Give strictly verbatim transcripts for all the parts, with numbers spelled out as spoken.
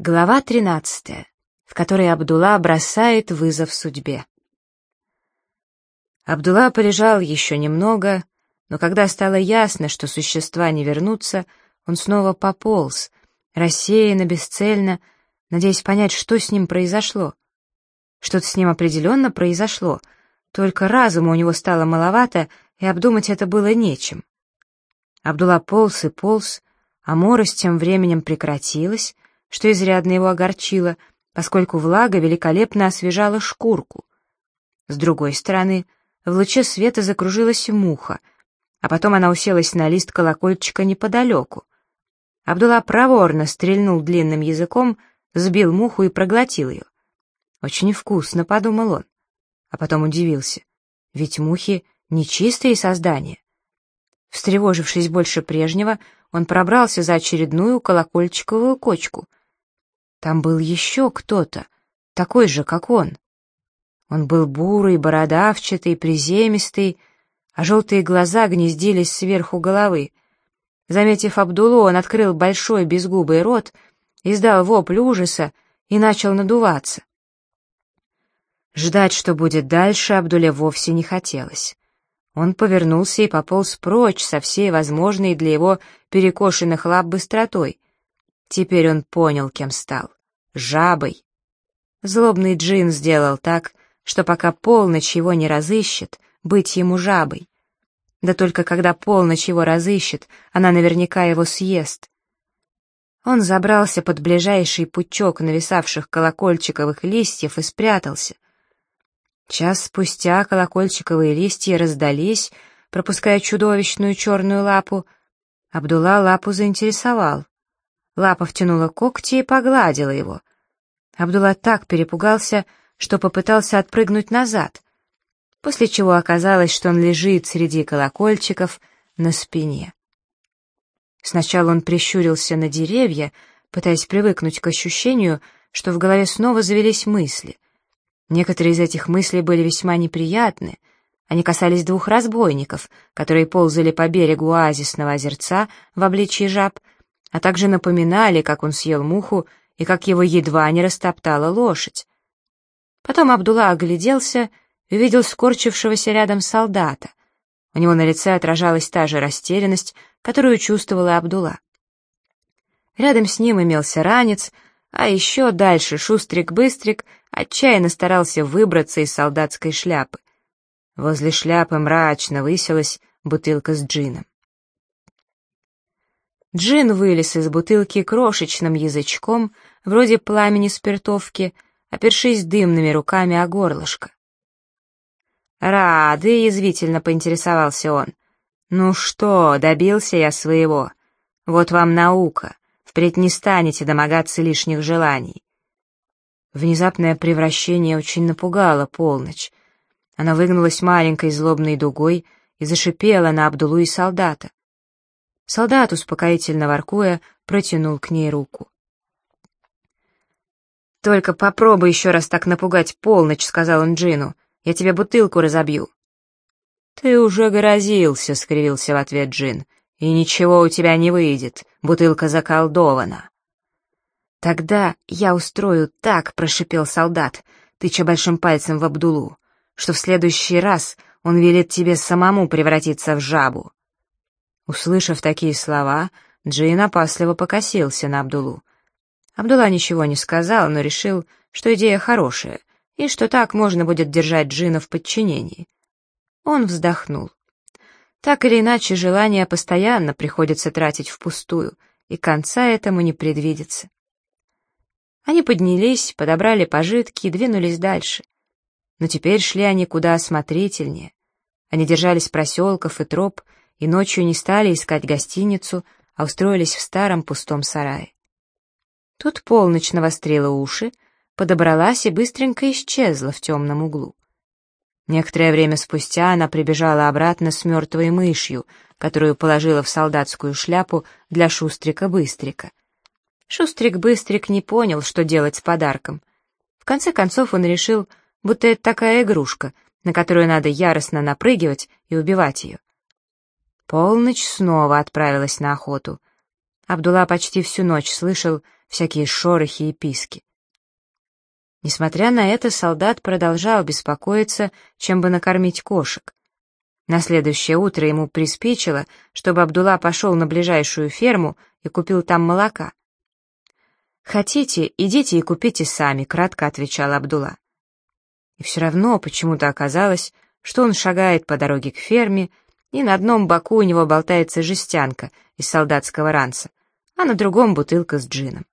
Глава тринадцатая, в которой Абдулла бросает вызов судьбе. Абдулла полежал еще немного, но когда стало ясно, что существа не вернутся, он снова пополз, рассеянно, бесцельно, надеясь понять, что с ним произошло. Что-то с ним определенно произошло, только разума у него стало маловато, и обдумать это было нечем. Абдулла полз и полз, а морось тем временем прекратилась, что изрядно его огорчило, поскольку влага великолепно освежала шкурку. С другой стороны, в луче света закружилась муха, а потом она уселась на лист колокольчика неподалеку. Абдулла проворно стрельнул длинным языком, сбил муху и проглотил ее. «Очень вкусно», — подумал он, а потом удивился, ведь мухи — нечистые создания. Встревожившись больше прежнего, он пробрался за очередную колокольчиковую кочку. Там был еще кто-то, такой же, как он. Он был бурый, бородавчатый, приземистый, а желтые глаза гнездились сверху головы. Заметив Абдуллу, он открыл большой безгубый рот, издал вопль ужаса и начал надуваться. Ждать, что будет дальше, Абдулле вовсе не хотелось. Он повернулся и пополз прочь со всей возможной для его перекошенных лап быстротой. Теперь он понял, кем стал. Жабой. Злобный джин сделал так, что пока полночь его не разыщет, быть ему жабой. Да только когда полночь его разыщет, она наверняка его съест. Он забрался под ближайший пучок нависавших колокольчиковых листьев и спрятался. Час спустя колокольчиковые листья раздались, пропуская чудовищную черную лапу. Абдулла лапу заинтересовал. Лапа втянула когти и погладила его. Абдулла так перепугался, что попытался отпрыгнуть назад, после чего оказалось, что он лежит среди колокольчиков на спине. Сначала он прищурился на деревья, пытаясь привыкнуть к ощущению, что в голове снова завелись мысли. Некоторые из этих мыслей были весьма неприятны. Они касались двух разбойников, которые ползали по берегу оазисного озерца в обличье жаб, а также напоминали, как он съел муху и как его едва не растоптала лошадь. Потом Абдулла огляделся и увидел скорчившегося рядом солдата. У него на лице отражалась та же растерянность, которую чувствовала Абдулла. Рядом с ним имелся ранец, а еще дальше Шустрик-Быстрик отчаянно старался выбраться из солдатской шляпы. Возле шляпы мрачно высилась бутылка с джином. Джин вылез из бутылки крошечным язычком, вроде пламени спиртовки, опершись дымными руками о горлышко. «Рады?» — язвительно поинтересовался он. «Ну что, добился я своего. Вот вам наука. Впредь не станете домогаться лишних желаний». Внезапное превращение очень напугало полночь. Она выгнулась маленькой злобной дугой и зашипела на Абдуллу и солдата. Солдат, успокоительно воркуя, протянул к ней руку. «Только попробуй еще раз так напугать полночь», — сказал он Джину. «Я тебе бутылку разобью». «Ты уже грозился», — скривился в ответ Джин. «И ничего у тебя не выйдет, бутылка заколдована». «Тогда я устрою так», — прошипел солдат, тыча большим пальцем в Абдуллу, «что в следующий раз он велит тебе самому превратиться в жабу». Услышав такие слова, Джин опасливо покосился на Абдуллу. Абдулла ничего не сказал, но решил, что идея хорошая, и что так можно будет держать Джина в подчинении. Он вздохнул. Так или иначе, желание постоянно приходится тратить впустую, и конца этому не предвидится. Они поднялись, подобрали пожитки и двинулись дальше. Но теперь шли они куда осмотрительнее. Они держались проселков и троп, и ночью не стали искать гостиницу, а устроились в старом пустом сарае. Тут полночь навострила уши, подобралась и быстренько исчезла в темном углу. Некоторое время спустя она прибежала обратно с мертвой мышью, которую положила в солдатскую шляпу для Шустрика-Быстрика. Шустрик-Быстрик не понял, что делать с подарком. В конце концов он решил, будто это такая игрушка, на которую надо яростно напрыгивать и убивать ее. Полночь снова отправилась на охоту. Абдулла почти всю ночь слышал, всякие шорохи и писки. Несмотря на это, солдат продолжал беспокоиться, чем бы накормить кошек. На следующее утро ему приспичило, чтобы Абдулла пошел на ближайшую ферму и купил там молока. «Хотите, идите и купите сами», — кратко отвечал Абдулла. И все равно почему-то оказалось, что он шагает по дороге к ферме, и на одном боку у него болтается жестянка из солдатского ранца, а на другом бутылка с джином.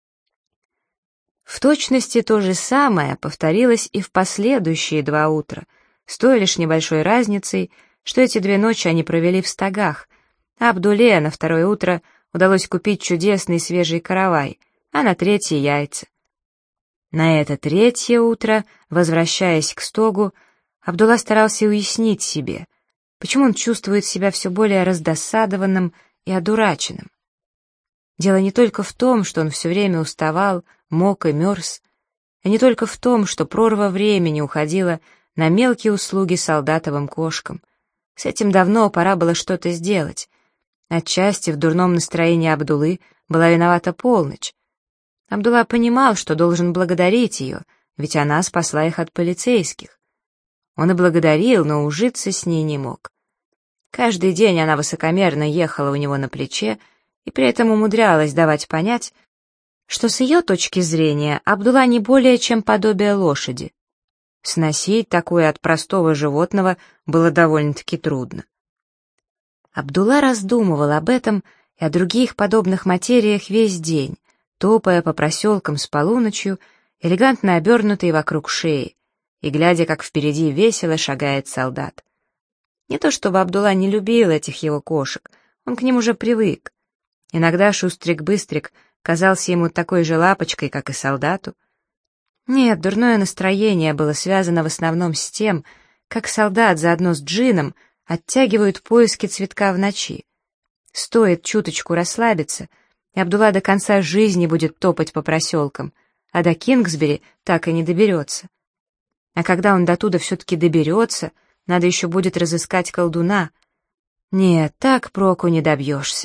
В точности то же самое повторилось и в последующие два утра, с той лишь небольшой разницей, что эти две ночи они провели в стогах, а Абдулле на второе утро удалось купить чудесный свежий каравай, а на третье — яйца. На это третье утро, возвращаясь к стогу, Абдулла старался уяснить себе, почему он чувствует себя все более раздосадованным и одураченным. Дело не только в том, что он все время уставал, мок и мерз, и не только в том, что прорва времени уходила на мелкие услуги солдатовым кошкам. С этим давно пора было что-то сделать. Отчасти в дурном настроении Абдуллы была виновата полночь. Абдулла понимал, что должен благодарить ее, ведь она спасла их от полицейских. Он и благодарил, но ужиться с ней не мог. Каждый день она высокомерно ехала у него на плече и при этом умудрялась давать понять, что с ее точки зрения Абдулла не более чем подобие лошади. Сносить такое от простого животного было довольно-таки трудно. Абдулла раздумывал об этом и о других подобных материях весь день, топая по проселкам с полуночью, элегантно обернутый вокруг шеи, и глядя, как впереди весело шагает солдат. Не то чтобы Абдулла не любил этих его кошек, он к ним уже привык. Иногда Шустрик-Быстрик казался ему такой же лапочкой, как и солдату. Нет, дурное настроение было связано в основном с тем, как солдат заодно с джином оттягивают поиски цветка в ночи. Стоит чуточку расслабиться, и Абдулла до конца жизни будет топать по проселкам, а до Кингсбери так и не доберется. А когда он до туда все-таки доберется, надо еще будет разыскать колдуна. Нет, так проку не добьешься.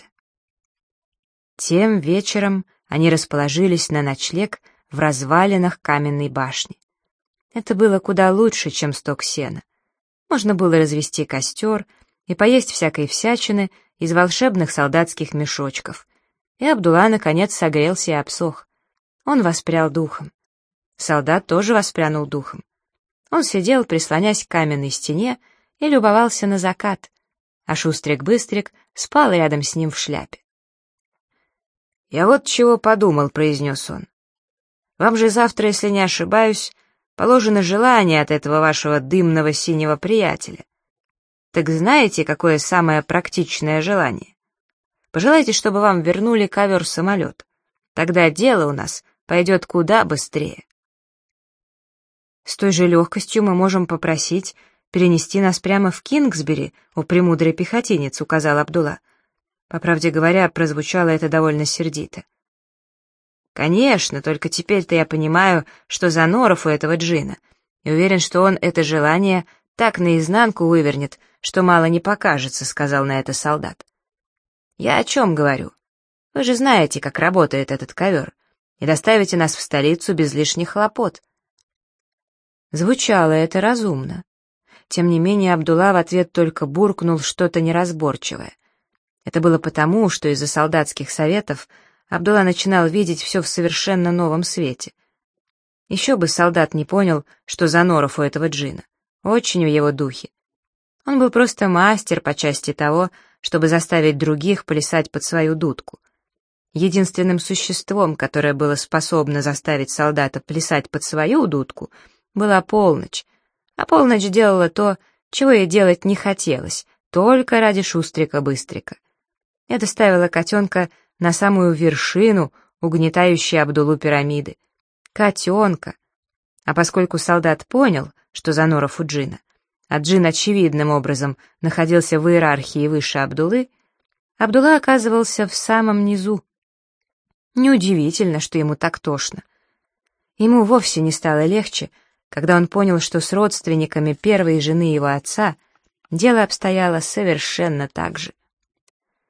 Тем вечером они расположились на ночлег в развалинах каменной башни. Это было куда лучше, чем сток сена. Можно было развести костер и поесть всякой всячины из волшебных солдатских мешочков. И Абдулла, наконец, согрелся и обсох. Он воспрял духом. Солдат тоже воспрянул духом. Он сидел, прислонясь к каменной стене, и любовался на закат, а Шустрик-Быстрик спал рядом с ним в шляпе. «Я вот чего подумал», — произнес он. «Вам же завтра, если не ошибаюсь, положено желание от этого вашего дымного синего приятеля. Так знаете, какое самое практичное желание? Пожелайте, чтобы вам вернули ковер-самолет. Тогда дело у нас пойдет куда быстрее». «С той же легкостью мы можем попросить перенести нас прямо в Кингсбери, о премудрый пехотинец», — указал Абдулла. По правде говоря, прозвучало это довольно сердито. «Конечно, только теперь-то я понимаю, что за норов у этого джина, и уверен, что он это желание так наизнанку вывернет, что мало не покажется», — сказал на это солдат. «Я о чем говорю? Вы же знаете, как работает этот ковер, и доставите нас в столицу без лишних хлопот». Звучало это разумно. Тем не менее, Абдулла в ответ только буркнул что-то неразборчивое. Это было потому, что из-за солдатских советов Абдулла начинал видеть все в совершенно новом свете. Еще бы солдат не понял, что за норов у этого джина. Очень в его духе. Он был просто мастер по части того, чтобы заставить других плясать под свою дудку. Единственным существом, которое было способно заставить солдата плясать под свою дудку, была полночь, а полночь делала то, чего ей делать не хотелось, только ради Шустрика-Быстрика. Это ставило котенка на самую вершину угнетающей Абдуллу пирамиды. Котенка! А поскольку солдат понял, что за норов у джина, а джин очевидным образом находился в иерархии выше Абдуллы, Абдулла оказывался в самом низу. Неудивительно, что ему так тошно. Ему вовсе не стало легче, когда он понял, что с родственниками первой жены его отца дело обстояло совершенно так же.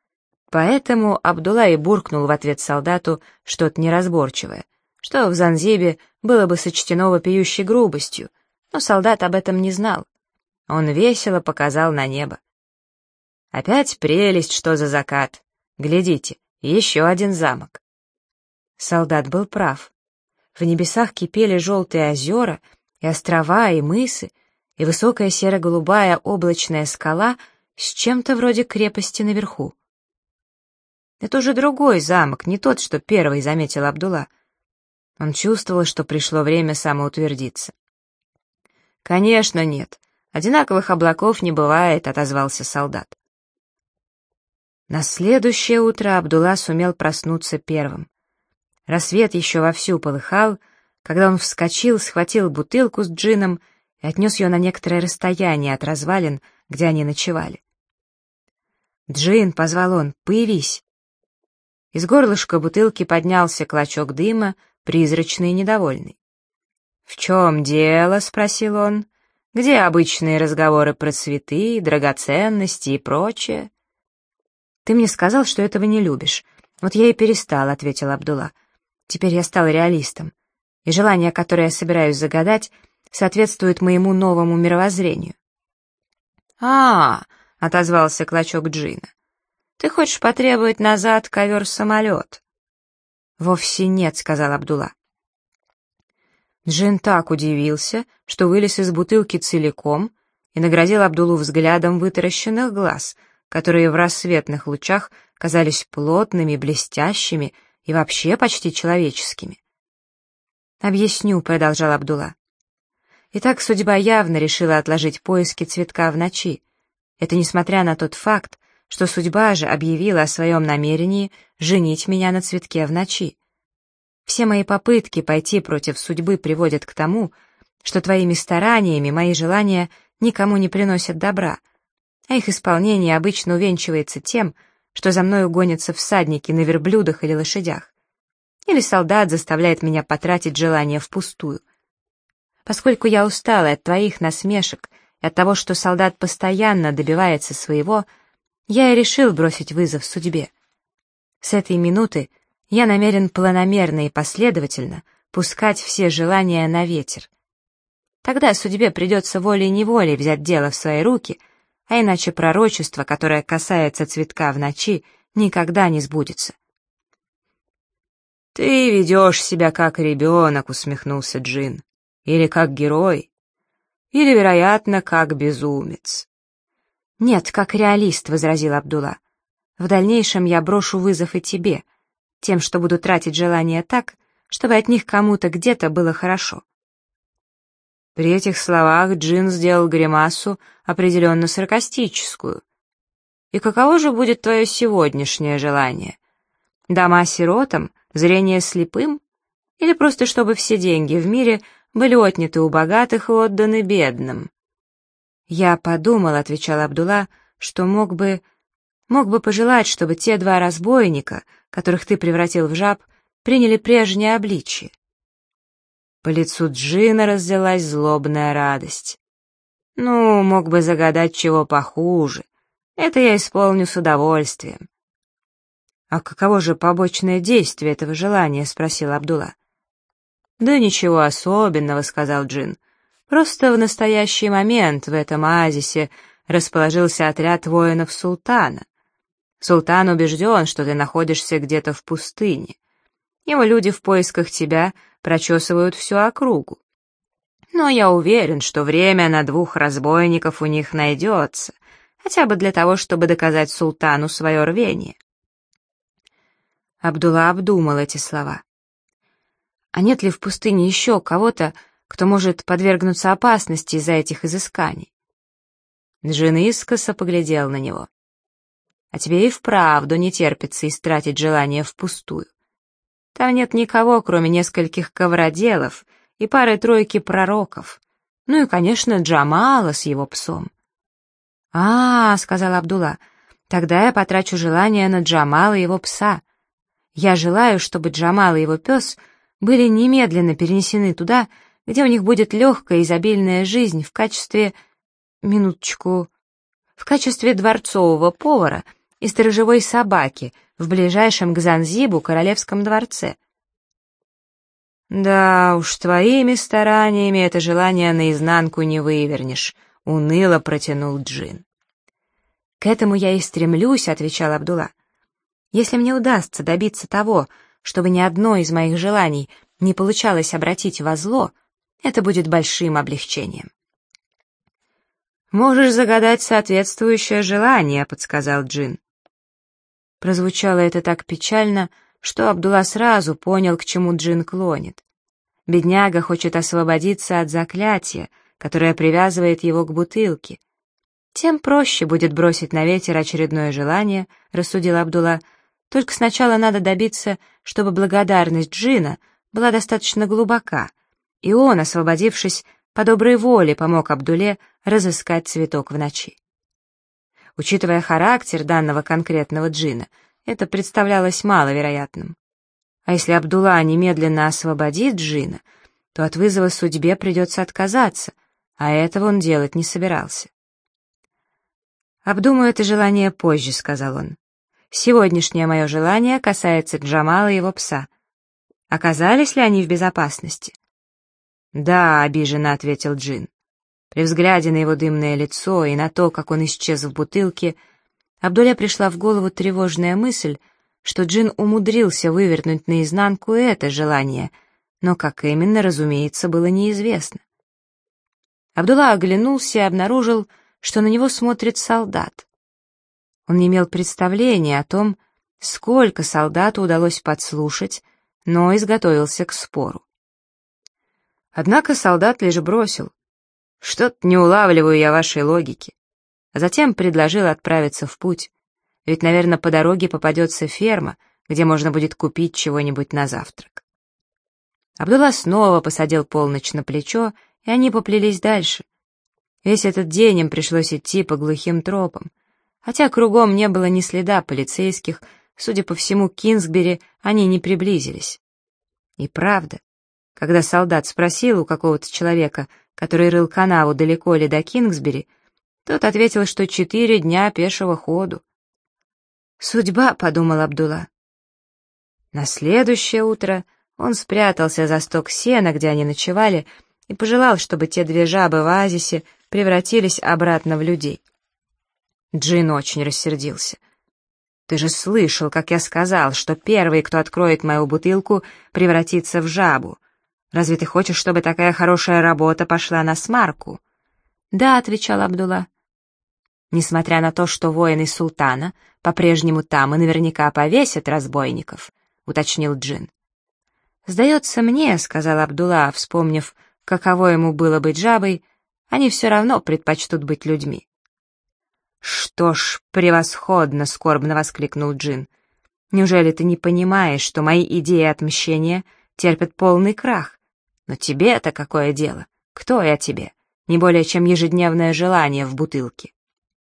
Поэтому Абдулла и буркнул в ответ солдату что-то неразборчивое, что в Занзибе было бы сочтено вопиющей грубостью, но солдат об этом не знал. Он весело показал на небо. «Опять прелесть, что за закат! Глядите, еще один замок!» Солдат был прав. В небесах кипели желтые озера, и острова, и мысы, и высокая серо-голубая облачная скала с чем-то вроде крепости наверху. Это уже другой замок, не тот, что первый заметил Абдулла. Он чувствовал, что пришло время самоутвердиться. «Конечно нет, одинаковых облаков не бывает», — отозвался солдат. На следующее утро Абдулла сумел проснуться первым. Рассвет еще вовсю полыхал, когда он вскочил, схватил бутылку с джином и отнес ее на некоторое расстояние от развалин, где они ночевали. «Джин», — позвал он, — «появись». Из горлышка бутылки поднялся клочок дыма, призрачный и недовольный. «В чем дело?» — спросил он. «Где обычные разговоры про цветы, драгоценности и прочее?» «Ты мне сказал, что этого не любишь. Вот я и перестал», — ответил Абдулла. «Теперь я стал реалистом, и желание, которое я собираюсь загадать, соответствует моему новому мировоззрению». «А, — отозвался клочок джина, — ты хочешь потребовать назад ковер-самолет?» «Вовсе нет», — сказал Абдулла. Джин так удивился, что вылез из бутылки целиком и наградил Абдуллу взглядом вытаращенных глаз, которые в рассветных лучах казались плотными, блестящими и вообще почти человеческими. «Объясню», — продолжал Абдулла. «Итак, судьба явно решила отложить поиски цветка в ночи. Это несмотря на тот факт, что судьба же объявила о своем намерении женить меня на цветке в ночи. Все мои попытки пойти против судьбы приводят к тому, что твоими стараниями мои желания никому не приносят добра, а их исполнение обычно увенчивается тем, что за мною гонятся всадники на верблюдах или лошадях, или солдат заставляет меня потратить желание впустую. Поскольку я устала от твоих насмешек и от того, что солдат постоянно добивается своего, я и решил бросить вызов судьбе. С этой минуты я намерен планомерно и последовательно пускать все желания на ветер. Тогда судьбе придется волей-неволей взять дело в свои руки, а иначе пророчество, которое касается цветка в ночи, никогда не сбудется. «Ты ведешь себя как ребенок», — усмехнулся Джин, — «или как герой, или, вероятно, как безумец». «Нет, как реалист», — возразил Абдулла. «В дальнейшем я брошу вызов и тебе, тем, что буду тратить желания так, чтобы от них кому-то где-то было хорошо». При этих словах Джин сделал гримасу, определенно саркастическую. «И каково же будет твое сегодняшнее желание? Дома сиротам, зрение слепым? Или просто чтобы все деньги в мире были отняты у богатых и отданы бедным?» «Я подумал», — отвечал Абдулла, — «что мог бы... мог бы пожелать, чтобы те два разбойника, которых ты превратил в жаб, приняли прежнее обличие». По лицу Джина разлилась злобная радость. «Ну, мог бы загадать чего похуже. Это я исполню с удовольствием». «А каково же побочное действие этого желания?» — спросил Абдулла. «Да ничего особенного», — сказал Джин. «Просто в настоящий момент в этом оазисе расположился отряд воинов султана. Султан убежден, что ты находишься где-то в пустыне. Его люди в поисках тебя прочесывают всю округу. Но я уверен, что время на двух разбойников у них найдется, хотя бы для того, чтобы доказать султану свое рвение». Абдулла обдумал эти слова. «А нет ли в пустыне еще кого-то, кто может подвергнуться опасности из-за этих изысканий?» Джин искоса поглядел на него. «А тебе и вправду не терпится истратить желание впустую. Там нет никого, кроме нескольких ковроделов и пары-тройки пророков. Ну и, конечно, Джамала с его псом». «А, — сказал Абдулла, — тогда я потрачу желание на Джамала и его пса. Я желаю, чтобы Джамал и его пес были немедленно перенесены туда, где у них будет легкая изобильная жизнь в качестве... минуточку... в качестве дворцового повара и сторожевой собаки в ближайшем к Занзибу королевском дворце. «Да уж, твоими стараниями это желание наизнанку не вывернешь», — уныло протянул Джин. «К этому я и стремлюсь», — отвечал Абдулла. «Если мне удастся добиться того, чтобы ни одно из моих желаний не получалось обратить во зло, это будет большим облегчением». «Можешь загадать соответствующее желание», — подсказал Джин. Прозвучало это так печально, что Абдулла сразу понял, к чему Джин клонит. Бедняга хочет освободиться от заклятия, которое привязывает его к бутылке. Тем проще будет бросить на ветер очередное желание, рассудил Абдулла. Только сначала надо добиться, чтобы благодарность Джина была достаточно глубока, и он, освободившись, по доброй воле помог Абдулле разыскать цветок в ночи. Учитывая характер данного конкретного джина, это представлялось маловероятным. А если Абдулла немедленно освободит джина, то от вызова судьбе придется отказаться, а этого он делать не собирался. «Обдумаю это желание позже», — сказал он. «Сегодняшнее мое желание касается Джамала и его пса. Оказались ли они в безопасности?» «Да», — обиженно ответил Джин. При взгляде на его дымное лицо и на то, как он исчез в бутылке, Абдулле пришла в голову тревожная мысль, что Джин умудрился вывернуть наизнанку это желание, но как именно, разумеется, было неизвестно. Абдулла оглянулся и обнаружил, что на него смотрит солдат. Он не имел представления о том, сколько солдату удалось подслушать, но изготовился к спору. Однако солдат лишь бросил: «Что-то не улавливаю я вашей логики», а затем предложил отправиться в путь, ведь, наверное, по дороге попадется ферма, где можно будет купить чего-нибудь на завтрак. Абдулла снова посадил полночь на плечо, и они поплелись дальше. Весь этот день им пришлось идти по глухим тропам, хотя кругом не было ни следа полицейских, судя по всему, к Кингсбери они не приблизились. И правда, когда солдат спросил у какого-то человека, который рыл канаву, далеко ли до Кингсбери, тот ответил, что четыре дня пешего ходу. «Судьба», — подумал Абдулла. На следующее утро он спрятался за сток сена, где они ночевали, и пожелал, чтобы те две жабы в оазисе превратились обратно в людей. Джин очень рассердился. «Ты же слышал, как я сказал, что первый, кто откроет мою бутылку, превратится в жабу. Разве ты хочешь, чтобы такая хорошая работа пошла на смарку?» «Да», — отвечал Абдулла. «Несмотря на то, что воины султана по-прежнему там и наверняка повесят разбойников», — уточнил Джин. «Сдается мне», — сказал Абдулла, вспомнив, каково ему было быть жабой, «они все равно предпочтут быть людьми». «Что ж, превосходно!» — скорбно воскликнул Джин. «Неужели ты не понимаешь, что мои идеи отмщения терпят полный крах? Но тебе-то какое дело? Кто я тебе? Не более чем ежедневное желание в бутылке».